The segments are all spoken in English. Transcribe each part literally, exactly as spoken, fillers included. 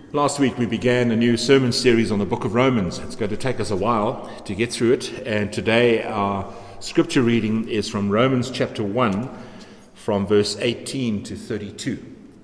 Last week we began a new sermon series on the book of Romans. It's going to take us a while to get through it, and today our scripture reading is from Romans chapter one, from verse eighteen to thirty-two.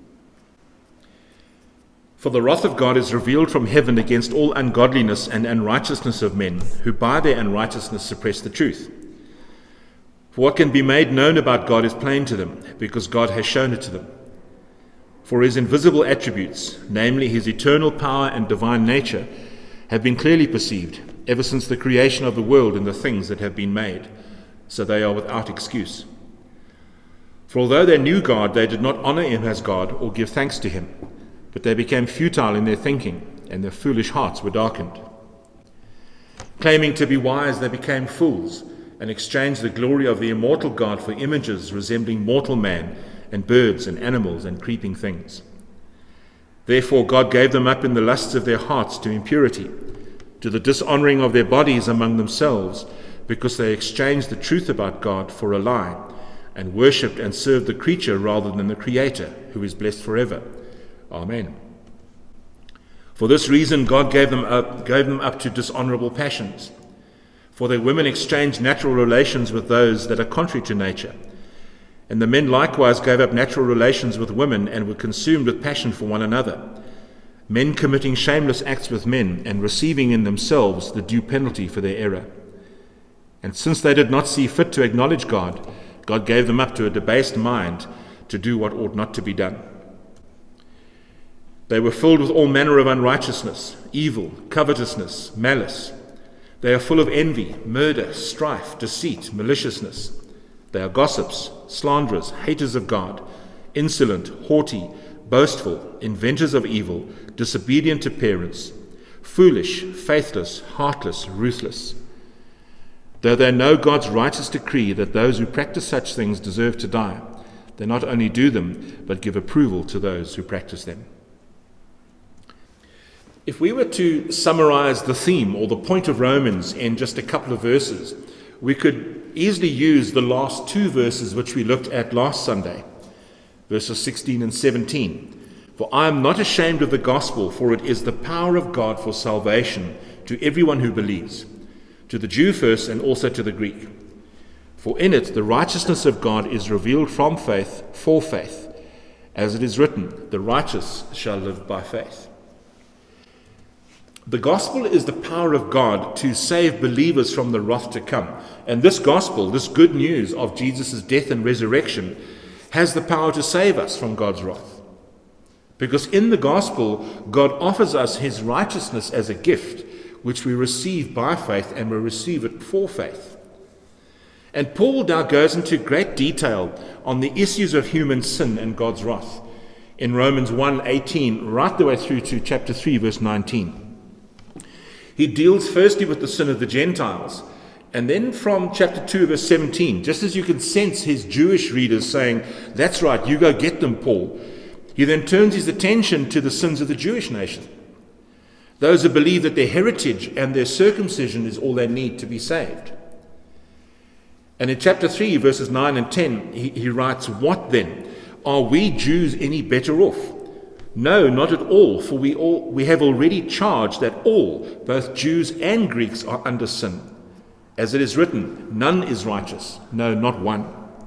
For the wrath of God is revealed from heaven against all ungodliness and unrighteousness of men, who by their unrighteousness suppress the truth. For what can be made known about God is plain to them, because God has shown it to them. For his invisible attributes, namely his eternal power and divine nature, have been clearly perceived ever since the creation of the world and the things that have been made, so they are without excuse. For although they knew God, they did not honor him as God or give thanks to him, but they became futile in their thinking, and their foolish hearts were darkened. Claiming to be wise, they became fools, and exchanged the glory of the immortal God for images resembling mortal man, and birds and animals and creeping things. Therefore God gave them up in the lusts of their hearts to impurity, to the dishonoring of their bodies among themselves, because they exchanged the truth about God for a lie, and worshipped and served the creature rather than the Creator, who is blessed forever. Amen. For this reason God gave them up, gave them up to dishonorable passions. For their women exchanged natural relations with those that are contrary to nature. And the men likewise gave up natural relations with women and were consumed with passion for one another, men committing shameless acts with men and receiving in themselves the due penalty for their error. And since they did not see fit to acknowledge God, God gave them up to a debased mind to do what ought not to be done. They were filled with all manner of unrighteousness, evil, covetousness, malice. They are full of envy, murder, strife, deceit, maliciousness. They are gossips, slanderers, haters of God, insolent, haughty, boastful, inventors of evil, disobedient to parents, foolish, faithless, heartless, ruthless. Though they know God's righteous decree that those who practice such things deserve to die, they not only do them, but give approval to those who practice them. If we were to summarize the theme or the point of Romans in just a couple of verses, we could easily use the last two verses which we looked at last Sunday, verses sixteen and seventeen. For I am not ashamed of the gospel, for it is the power of God for salvation to everyone who believes, to the Jew first and also to the Greek. For in it the righteousness of God is revealed from faith for faith, as it is written, the righteous shall live by faith. The gospel is the power of God to save believers from the wrath to come. And this gospel, this good news of Jesus' death and resurrection, has the power to save us from God's wrath. Because in the gospel, God offers us his righteousness as a gift, which we receive by faith, and we receive it for faith. And Paul now goes into great detail on the issues of human sin and God's wrath in Romans one eighteen, right the way through to chapter three, verse nineteen. He deals firstly with the sin of the Gentiles, and then from chapter two, verse seventeen, just as you can sense his Jewish readers saying, that's right, you go get them, Paul, he then turns his attention to the sins of the Jewish nation, those who believe that their heritage and their circumcision is all they need to be saved. And in chapter three, verses nine and ten, he, he writes, what then? Are we Jews any better off? No, not at all, for we all we have already charged that all, both Jews and Greeks, are under sin. As it is written, none is righteous, no, not one.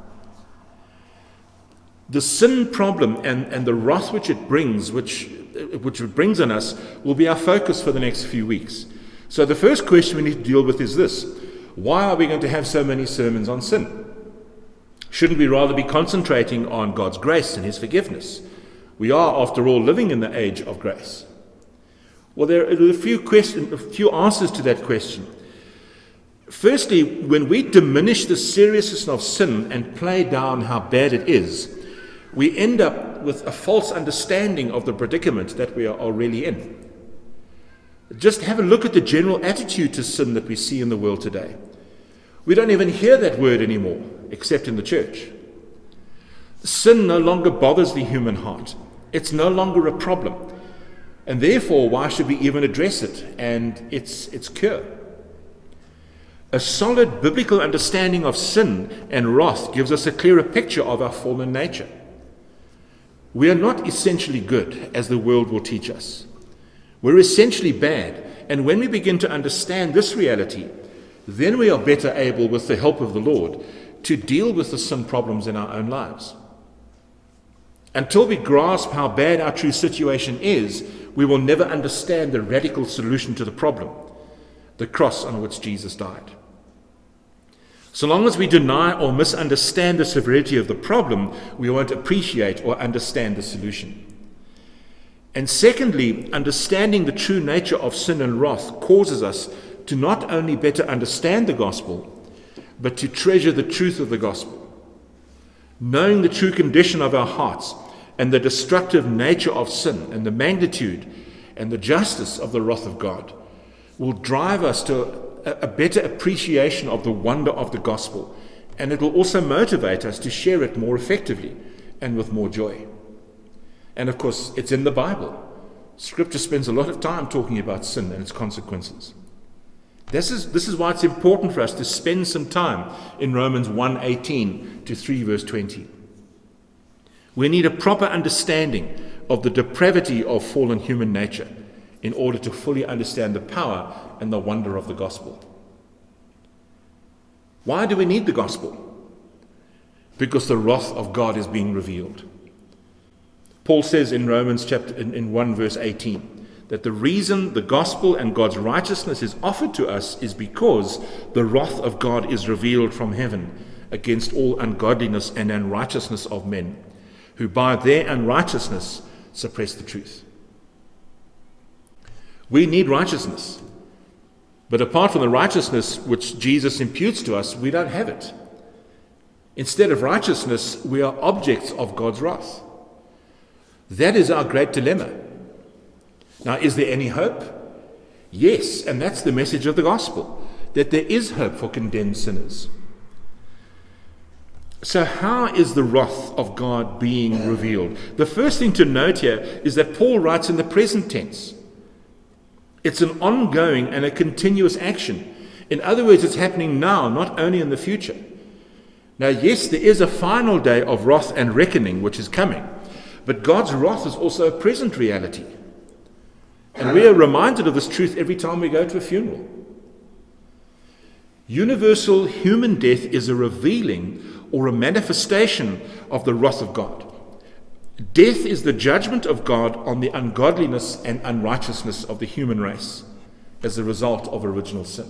The sin problem and, and the wrath which it brings, which, which it brings on us, will be our focus for the next few weeks. So the first question we need to deal with is this: why are we going to have so many sermons on sin? Shouldn't we rather be concentrating on God's grace and his forgiveness? We are, after all, living in the age of grace. Well, there are a few questions, a few answers to that question. Firstly, when we diminish the seriousness of sin and play down how bad it is, we end up with a false understanding of the predicament that we are really in. Just have a look at the general attitude to sin that we see in the world today. We don't even hear that word anymore, except in the church. Sin no longer bothers the human heart. It's no longer a problem. And therefore, why should we even address it and its, its cure? A solid biblical understanding of sin and wrath gives us a clearer picture of our fallen nature. We are not essentially good, as the world will teach us. We're essentially bad. And when we begin to understand this reality, then we are better able, with the help of the Lord, to deal with the sin problems in our own lives. Until we grasp how bad our true situation is, we will never understand the radical solution to the problem, the cross on which Jesus died. So long as we deny or misunderstand the severity of the problem, we won't appreciate or understand the solution. And secondly, understanding the true nature of sin and wrath causes us to not only better understand the gospel, but to treasure the truth of the gospel. Knowing the true condition of our hearts and the destructive nature of sin and the magnitude and the justice of the wrath of God will drive us to a, a better appreciation of the wonder of the gospel, and it will also motivate us to share it more effectively and with more joy. And of course, it's in the Bible. Scripture spends a lot of time talking about sin and its consequences. This is, this is why it's important for us to spend some time in Romans one eighteen to three verse twenty. We need a proper understanding of the depravity of fallen human nature in order to fully understand the power and the wonder of the gospel. Why do we need the gospel? Because the wrath of God is being revealed. Paul says in Romans chapter in, in one verse eighteen that the reason the gospel and God's righteousness is offered to us is because the wrath of God is revealed from heaven against all ungodliness and unrighteousness of men, who by their unrighteousness suppress the truth. We need righteousness, but apart from the righteousness which Jesus imputes to us, we don't have it. Instead of righteousness, we are objects of God's wrath. That is our great dilemma. Now, is there any hope? Yes, and that's the message of the gospel, that there is hope for condemned sinners. So how is the wrath of God being revealed? The first thing to note here is that Paul writes in the present tense. It's an ongoing and a continuous action. In other words, it's happening now, not only in the future. Now, yes, there is a final day of wrath and reckoning which is coming, but God's wrath is also a present reality. And we are reminded of this truth every time we go to a funeral. Universal human death is a revealing or a manifestation of the wrath of God. Death is the judgment of God on the ungodliness and unrighteousness of the human race as a result of original sin.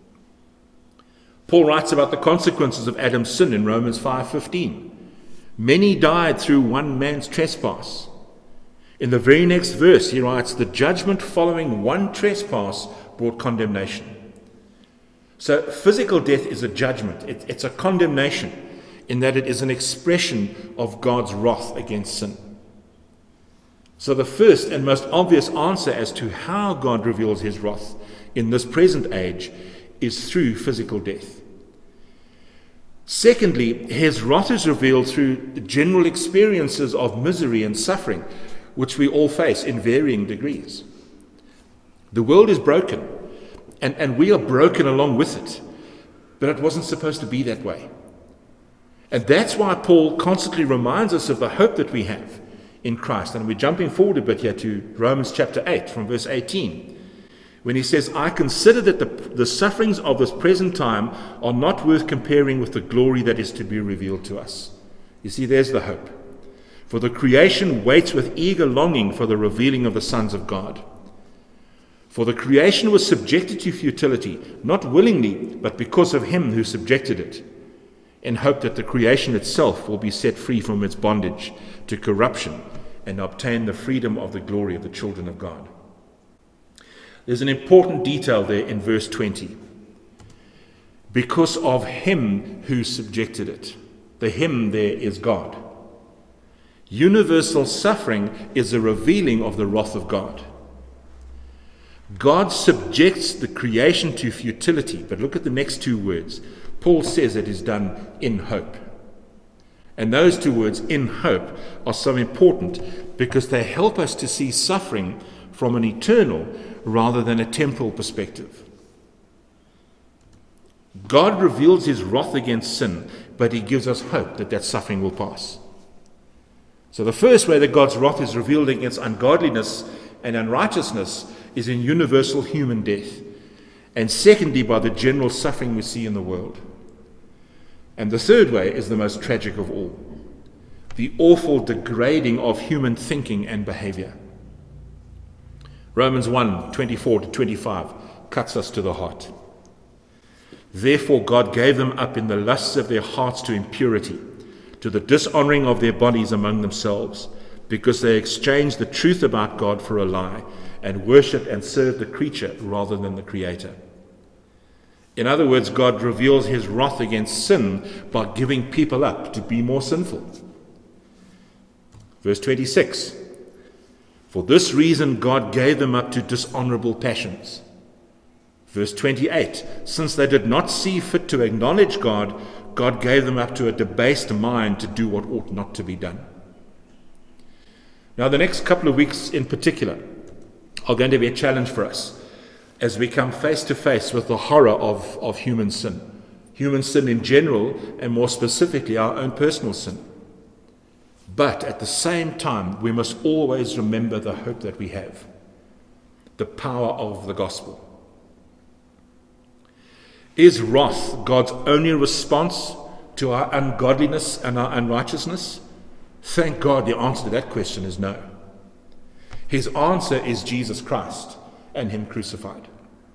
Paul writes about the consequences of Adam's sin in Romans five fifteen. Many died through one man's trespass. In the very next verse, he writes, the judgment following one trespass brought condemnation. So physical death is a judgment. It, it's a condemnation in that it is an expression of God's wrath against sin. So the first and most obvious answer as to how God reveals his wrath in this present age is through physical death. Secondly, his wrath is revealed through general experiences of misery and suffering, which we all face in varying degrees. The world is broken, and, and we are broken along with it, but it wasn't supposed to be that way. And that's why Paul constantly reminds us of the hope that we have in Christ. And we're jumping forward a bit here to Romans chapter eight from verse eighteen, when he says, I consider that the, the sufferings of this present time are not worth comparing with the glory that is to be revealed to us. You see, there's the hope. For the creation waits with eager longing for the revealing of the sons of God. For the creation was subjected to futility, not willingly, but because of him who subjected it, in hope that the creation itself will be set free from its bondage to corruption and obtain the freedom of the glory of the children of God. There's an important detail there in verse twenty. Because of him who subjected it. The him there is God. Universal suffering is a revealing of the wrath of God. God subjects the creation to futility. But look at the next two words. Paul says it is done in hope. And those two words, in hope, are so important because they help us to see suffering from an eternal rather than a temporal perspective. God reveals his wrath against sin, but he gives us hope that that suffering will pass. So the first way that God's wrath is revealed against ungodliness and unrighteousness is in universal human death, and secondly, by the general suffering we see in the world. And the third way is the most tragic of all, the awful degrading of human thinking and behavior. Romans one, twenty-four to twenty-five cuts us to the heart. Therefore God gave them up in the lusts of their hearts to impurity, to the dishonoring of their bodies among themselves, because they exchanged the truth about God for a lie, and worshipped and served the creature rather than the Creator. In other words, God reveals his wrath against sin by giving people up to be more sinful. Verse twenty-six, for this reason God gave them up to dishonorable passions. Verse twenty-eight, since they did not see fit to acknowledge God, God gave them up to a debased mind to do what ought not to be done. Now, the next couple of weeks in particular are going to be a challenge for us as we come face to face with the horror of, of human sin. Human sin in general, and more specifically our own personal sin. But at the same time, we must always remember the hope that we have, the power of the gospel. Is wrath God's only response to our ungodliness and our unrighteousness? Thank God the answer to that question is no. His answer is Jesus Christ and him crucified.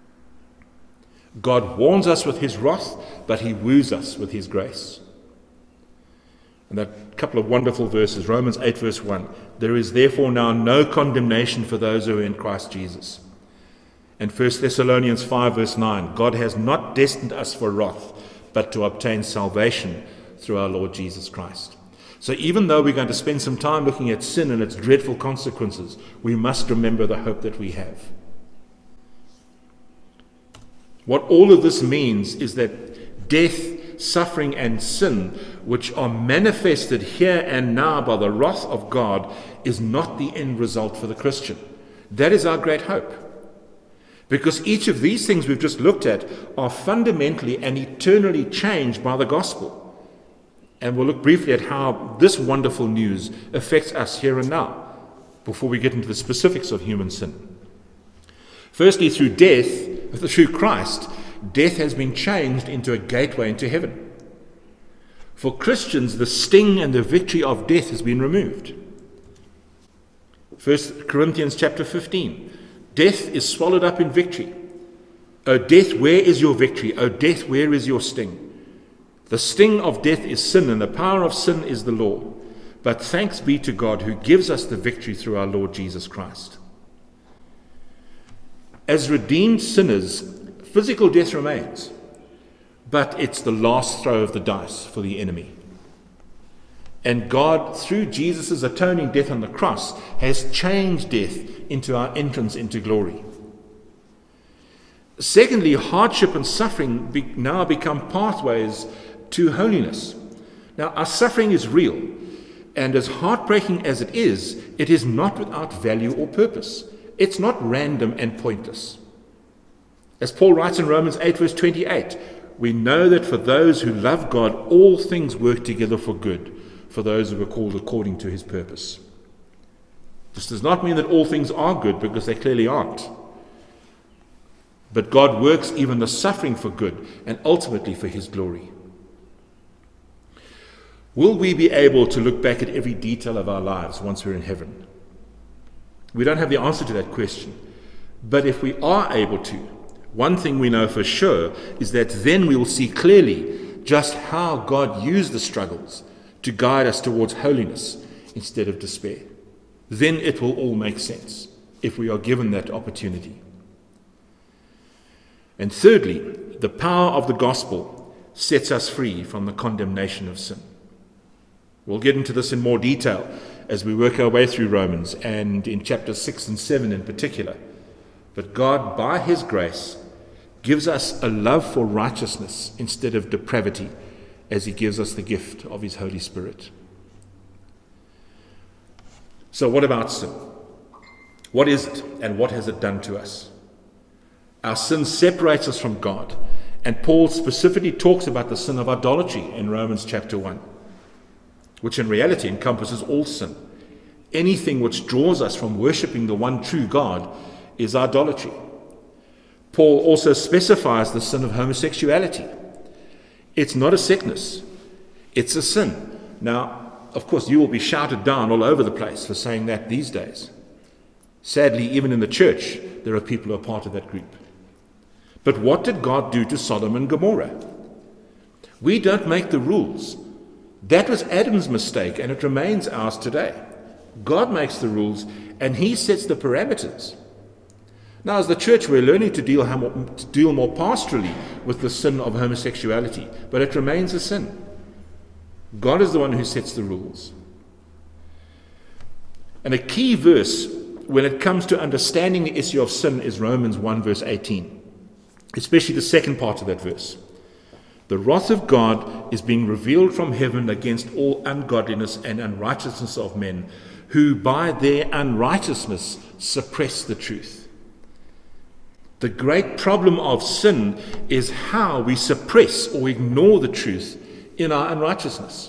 God warns us with his wrath, but he woos us with his grace. And that couple of wonderful verses, Romans eight verse one, there is therefore now no condemnation for those who are in Christ Jesus. And First Thessalonians five verse nine, God has not destined us for wrath, but to obtain salvation through our Lord Jesus Christ. So even though we're going to spend some time looking at sin and its dreadful consequences, we must remember the hope that we have. What all of this means is that death, suffering, and sin, which are manifested here and now by the wrath of God, is not the end result for the Christian. That is our great hope. Because each of these things we've just looked at are fundamentally and eternally changed by the gospel. And we'll look briefly at how this wonderful news affects us here and now, before we get into the specifics of human sin. Firstly, through death, through Christ, death has been changed into a gateway into heaven. For Christians, the sting and the victory of death has been removed. First Corinthians chapter fifteen. Death is swallowed up in victory. O death, where is your victory? O death, where is your sting? The sting of death is sin, and the power of sin is the law. But thanks be to God who gives us the victory through our Lord Jesus Christ. As redeemed sinners, physical death remains, but it's the last throw of the dice for the enemy. And God, through Jesus' atoning death on the cross, has changed death into our entrance into glory. Secondly, hardship and suffering be, now become pathways to holiness. Now, our suffering is real, and as heartbreaking as it is, it is not without value or purpose. It's not random and pointless. As Paul writes in Romans eight verse twenty-eight, we know that for those who love God, all things work together for good, for those who are called according to his purpose. This does not mean that all things are good, because they clearly aren't. But God works even the suffering for good, and ultimately for his glory. Will we be able to look back at every detail of our lives once we're in heaven? We don't have the answer to that question. But if we are able to, one thing we know for sure is that then we will see clearly just how God used the struggles to guide us towards holiness instead of despair. Then it will all make sense if we are given that opportunity. And thirdly, the power of the gospel sets us free from the condemnation of sin. We'll get into this in more detail as we work our way through Romans, and in chapters six and seven in particular. But God, by his grace, gives us a love for righteousness instead of depravity, as he gives us the gift of his Holy Spirit. So what about sin? What is it, and what has it done to us? Our sin separates us from God, and Paul specifically talks about the sin of idolatry in Romans chapter one, which in reality encompasses all sin. anything which draws us from worshipping the one true God is idolatry. Paul also specifies the sin of homosexuality. It's not a sickness, it's a sin. Now, of course, you will be shouted down all over the place for saying that these days. Sadly, even in the church, there are people who are part of that group. But what did God do to Sodom and Gomorrah? We don't make the rules. That was Adam's mistake, and it remains ours today. God makes the rules, and he sets the parameters. Now, as the church, we're learning to deal, to deal more pastorally with the sin of homosexuality, but it remains a sin. God is the one who sets the rules. And a key verse when it comes to understanding the issue of sin is Romans one verse eighteen, especially the second part of that verse. The wrath of God is being revealed from heaven against all ungodliness and unrighteousness of men, who by their unrighteousness suppress the truth. The great problem of sin is how we suppress or ignore the truth in our unrighteousness.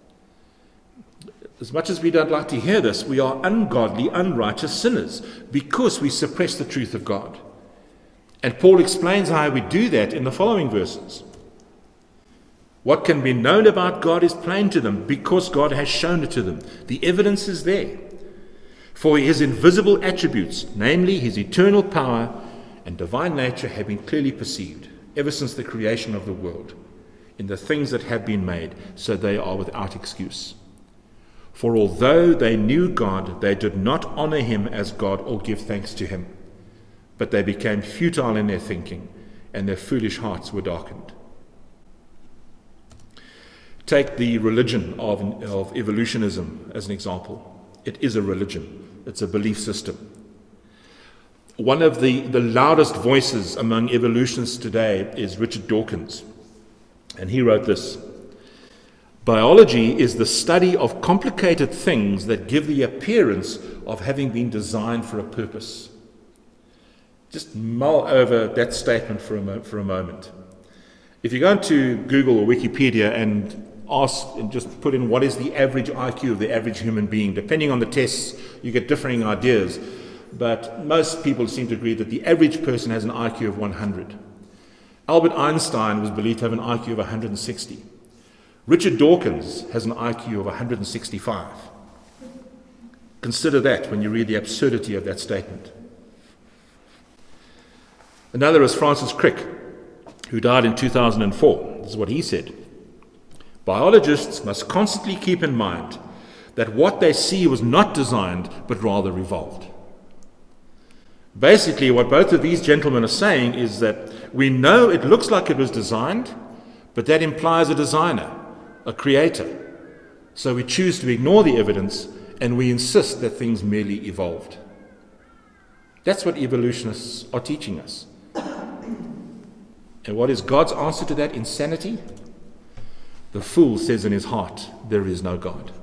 As much as we don't like to hear this, we are ungodly, unrighteous sinners because we suppress the truth of God. And Paul explains how we do that in the following verses. What can be known about God is plain to them because God has shown it to them. The evidence is there. For his invisible attributes, namely his eternal power and divine nature, have been clearly perceived ever since the creation of the world in the things that have been made, so they are without excuse. For although they knew God, they did not honor him as God or give thanks to him, but they became futile in their thinking, and their foolish hearts were darkened. Take the religion of, of evolutionism as an example. It is a religion. It's a belief system. One of the, the loudest voices among evolutionists today is Richard Dawkins. And he wrote this: biology is the study of complicated things that give the appearance of having been designed for a purpose. Just mull over that statement for a, mo- for a moment. If you go into Google or Wikipedia and ask and just put in what is the average I Q of the average human being, depending on the tests, you get differing ideas. But most people seem to agree that the average person has an I Q of one hundred. Albert Einstein was believed to have an I Q of one hundred sixty. Richard Dawkins has an I Q of one hundred sixty-five. Consider that when you read the absurdity of that statement. Another is Francis Crick, who died in two thousand four. This is what he said: biologists must constantly keep in mind that what they see was not designed, but rather evolved. Basically, what both of these gentlemen are saying is that we know it looks like it was designed, but that implies a designer, a creator. So we choose to ignore the evidence and we insist that things merely evolved. That's what evolutionists are teaching us. And what is God's answer to that insanity? The fool says in his heart, there is no God.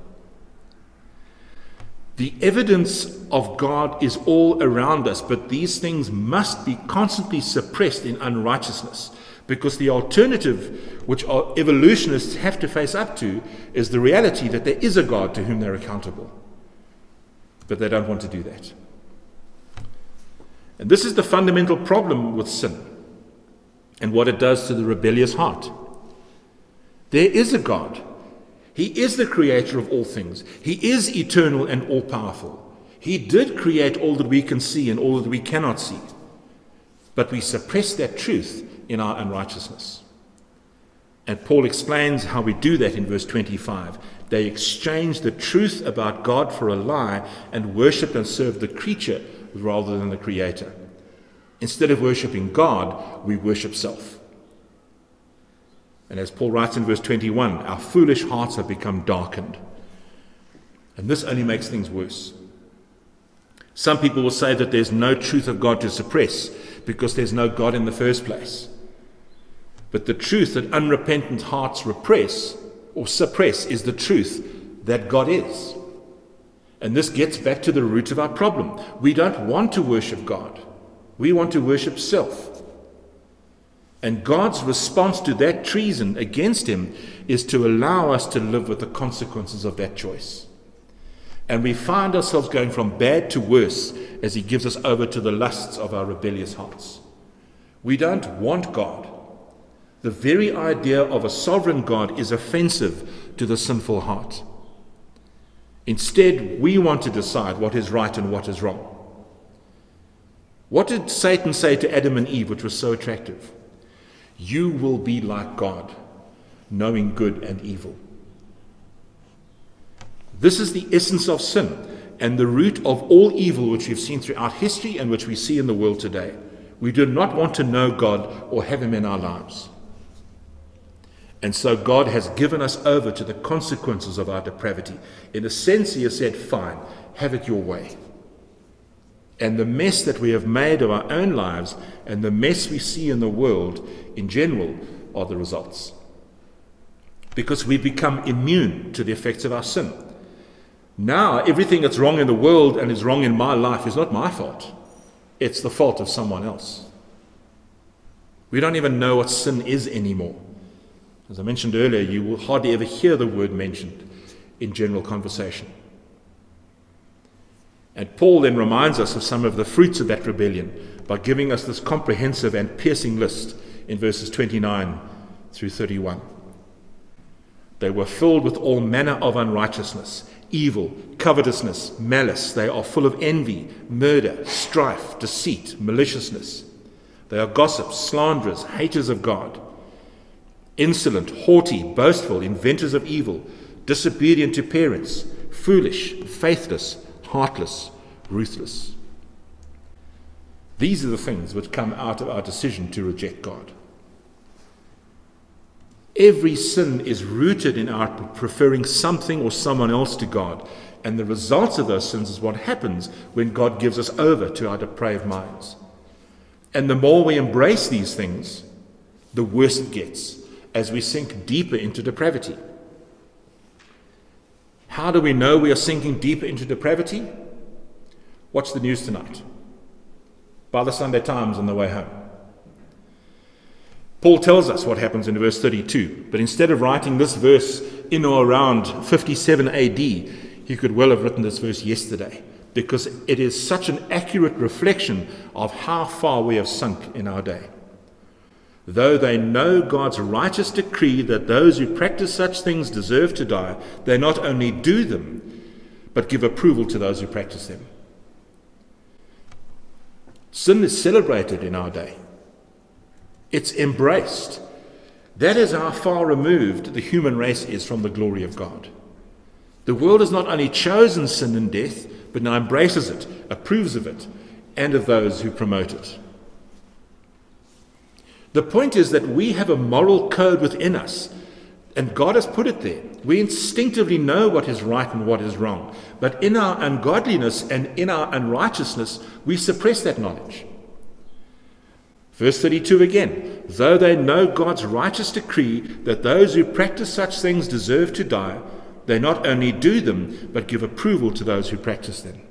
The evidence of God is all around us, but these things must be constantly suppressed in unrighteousness, because the alternative, which our evolutionists have to face up to, is the reality that there is a God to whom they're accountable. But they don't want to do that. And this is the fundamental problem with sin and what it does to the rebellious heart. There is a God. He is the creator of all things. He is eternal and all-powerful. He did create all that we can see and all that we cannot see. But we suppress that truth in our unrighteousness. And Paul explains how we do that in verse twenty-five. They exchange the truth about God for a lie and worship and serve the creature rather than the creator. Instead of worshiping God, we worship self. And as Paul writes in verse twenty-one, our foolish hearts have become darkened. And this only makes things worse. Some people will say that there's no truth of God to suppress because there's no God in the first place. But the truth that unrepentant hearts repress or suppress is the truth that God is. And this gets back to the root of our problem. We don't want to worship God. We want to worship self. And God's response to that treason against him is to allow us to live with the consequences of that choice. And we find ourselves going from bad to worse as he gives us over to the lusts of our rebellious hearts. We don't want God. The very idea of a sovereign God is offensive to the sinful heart. Instead, we want to decide what is right and what is wrong. What did Satan say to Adam and Eve, which was so attractive? You will be like God, knowing good and evil. This is the essence of sin and the root of all evil which we've seen throughout history and which we see in the world today. We do not want to know God or have him in our lives. And so God has given us over to the consequences of our depravity. In a sense, he has said, fine, have it your way. And the mess that we have made of our own lives and the mess we see in the world in general are the results. Because we've become immune to the effects of our sin. Now, everything that's wrong in the world and is wrong in my life is not my fault. It's the fault of someone else. We don't even know what sin is anymore. As I mentioned earlier, you will hardly ever hear the word mentioned in general conversation. And Paul then reminds us of some of the fruits of that rebellion by giving us this comprehensive and piercing list in verses twenty-nine through thirty-one. They were filled with all manner of unrighteousness, evil, covetousness, malice. They are full of envy, murder, strife, deceit, maliciousness. They are gossips, slanderers, haters of God, insolent, haughty, boastful, inventors of evil, disobedient to parents, foolish, faithless, heartless, ruthless. These are the things which come out of our decision to reject God. Every sin is rooted in our preferring something or someone else to God. And the results of those sins is what happens when God gives us over to our depraved minds. And the more we embrace these things, the worse it gets as we sink deeper into depravity. How do we know we are sinking deeper into depravity? Watch the news tonight. By the Sunday Times on the way home. Paul tells us what happens in verse thirty-two, but instead of writing this verse in or around fifty-seven A D, he could well have written this verse yesterday, because it is such an accurate reflection of how far we have sunk in our day. Though they know God's righteous decree that those who practice such things deserve to die, they not only do them, but give approval to those who practice them. Sin is celebrated in our day. It's embraced. That is how far removed the human race is from the glory of God. The world has not only chosen sin and death, but now embraces it, approves of it, and of those who promote it. The point is that we have a moral code within us, and God has put it there. We instinctively know what is right and what is wrong, but in our ungodliness and in our unrighteousness, we suppress that knowledge. Verse thirty-two again, though they know God's righteous decree that those who practice such things deserve to die, they not only do them, but give approval to those who practice them.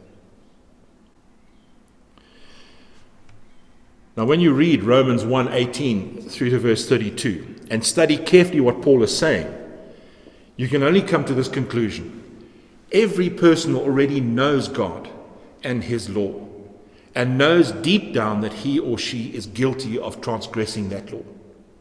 Now, when you read Romans one eighteen through to verse thirty-two and study carefully what Paul is saying, you can only come to this conclusion. Every person already knows God and his law, and knows deep down that he or she is guilty of transgressing that law.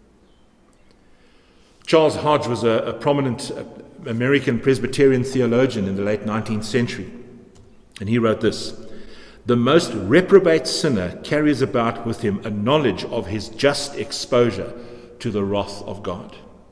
Charles Hodge was a, a prominent American Presbyterian theologian in the late nineteenth century, and he wrote this: "The most reprobate sinner carries about with him a knowledge of his just exposure to the wrath of God."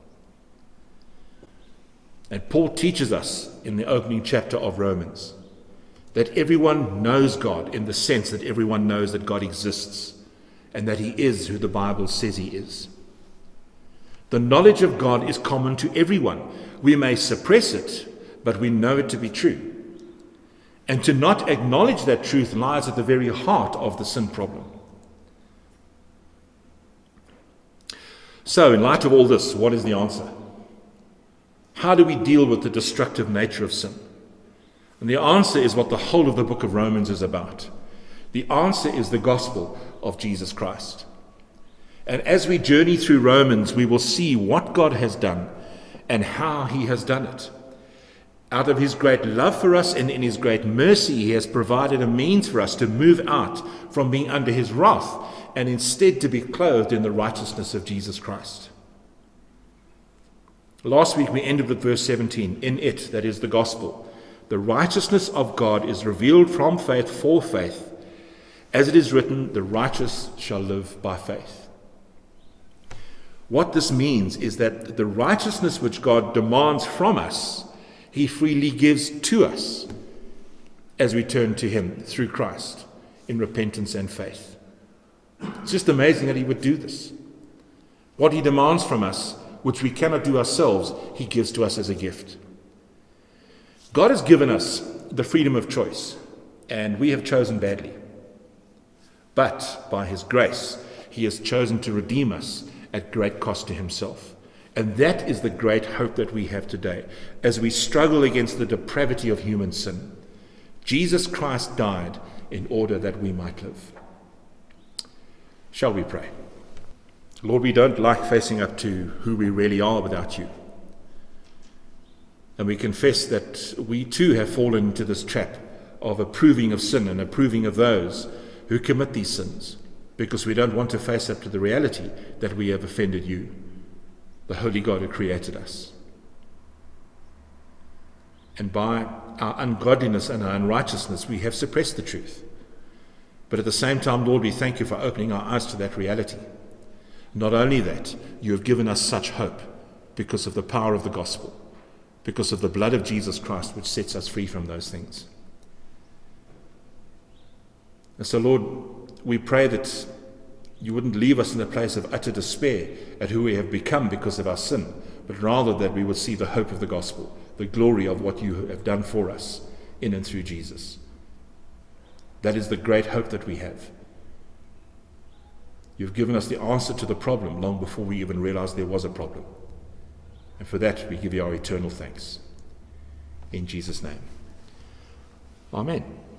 And Paul teaches us in the opening chapter of Romans that everyone knows God in the sense that everyone knows that God exists and that he is who the Bible says he is. The knowledge of God is common to everyone. We may suppress it, but we know it to be true. And to not acknowledge that truth lies at the very heart of the sin problem. So, in light of all this, what is the answer? How do we deal with the destructive nature of sin? And the answer is what the whole of the book of Romans is about. The answer is the gospel of Jesus Christ. And as we journey through Romans, we will see what God has done and how he has done it. Out of his great love for us and in his great mercy, he has provided a means for us to move out from being under his wrath and instead to be clothed in the righteousness of Jesus Christ. Last week we ended with verse seventeen. In it, that is the gospel, the righteousness of God is revealed from faith for faith. As it is written, the righteous shall live by faith. What this means is that the righteousness which God demands from us, he freely gives to us as we turn to him through Christ in repentance and faith. It's just amazing that he would do this. What he demands from us, which we cannot do ourselves, he gives to us as a gift. God has given us the freedom of choice, and we have chosen badly. But by his grace, he has chosen to redeem us at great cost to himself. And that is the great hope that we have today as we struggle against the depravity of human sin. Jesus Christ died in order that we might live. Shall we pray? Lord, we don't like facing up to who we really are without you. And we confess that we too have fallen into this trap of approving of sin and approving of those who commit these sins, because we don't want to face up to the reality that we have offended you, the holy God who created us. And by our ungodliness and our unrighteousness, we have suppressed the truth. But at the same time, Lord, we thank you for opening our eyes to that reality. Not only that, you have given us such hope because of the power of the gospel, because of the blood of Jesus Christ, which sets us free from those things. And so, Lord, we pray that you wouldn't leave us in a place of utter despair at who we have become because of our sin, but rather that we would see the hope of the gospel, the glory of what you have done for us in and through Jesus. That is the great hope that we have. You've given us the answer to the problem long before we even realized there was a problem. And for that, we give you our eternal thanks. In Jesus' name. Amen.